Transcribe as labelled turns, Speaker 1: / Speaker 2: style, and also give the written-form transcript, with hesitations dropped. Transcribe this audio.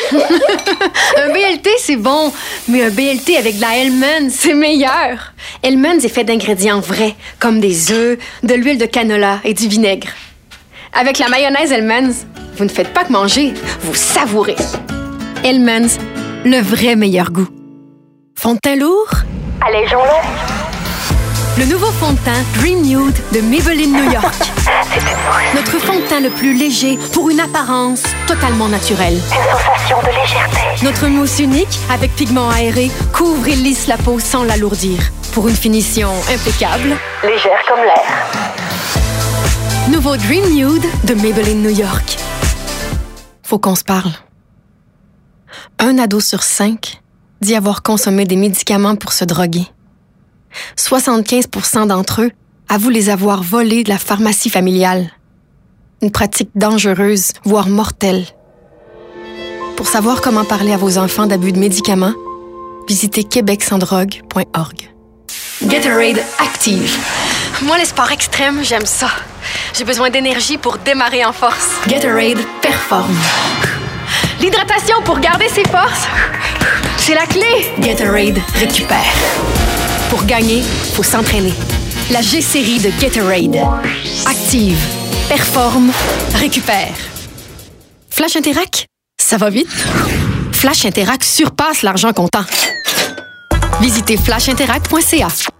Speaker 1: Un BLT, c'est bon, mais un BLT avec de la Hellmann's, c'est meilleur. Hellmann's est fait d'ingrédients vrais, comme des œufs, de l'huile de canola et du vinaigre. Avec la mayonnaise Hellmann's, vous ne faites pas que manger, vous savourez. Hellmann's, le vrai meilleur goût. Fond de teint lourd?
Speaker 2: Allégeons-le.
Speaker 1: Le nouveau fond de teint Dream Nude de Maybelline New York.
Speaker 2: C'est une mousse.
Speaker 1: Notre fond de teint le plus léger pour une apparence totalement naturelle.
Speaker 2: Une sensation de légèreté.
Speaker 1: Notre mousse unique, avec pigment aéré, couvre et lisse la peau sans l'alourdir. Pour une finition impeccable.
Speaker 2: Légère comme l'air.
Speaker 1: Nouveau Dream Nude de Maybelline New York. Faut qu'on se parle. 1 ado sur 5 dit avoir consommé des médicaments pour se droguer. 75% d'entre eux avouent les avoir volés de la pharmacie familiale. Une pratique dangereuse, voire mortelle. Pour savoir comment parler à vos enfants d'abus de médicaments, visitez québecsandrogue.org. Gatorade Active. Moi, les sports extrêmes, j'aime ça. J'ai besoin d'énergie pour démarrer en force. Gatorade Performe. L'hydratation pour garder ses forces, c'est la clé. Gatorade Récupère. Pour gagner, faut s'entraîner. La G-série de Gatorade. Active, performe, récupère. Flash Interac, ça va vite. Flash Interac surpasse l'argent comptant. Visitez flashinterac.ca.